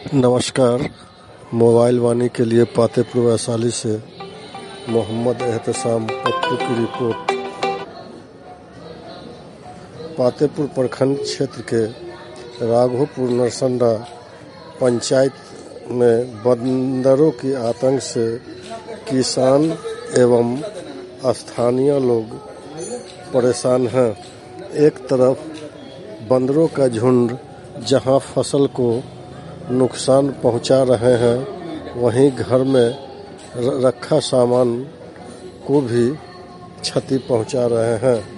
नमस्कार। मोबाइल वाणी के लिए पातेपुर वैशाली से मोहम्मद एहतसाम पप्पू की रिपोर्ट। पातेपुर प्रखंड क्षेत्र के राघोपुर नरसंडा पंचायत में बंदरों की आतंक से किसान एवं स्थानीय लोग परेशान हैं। एक तरफ बंदरों का झुंड जहां फसल को नुकसान पहुंचा रहे हैं, वहीं घर में रखा सामान को भी क्षति पहुंचा रहे हैं।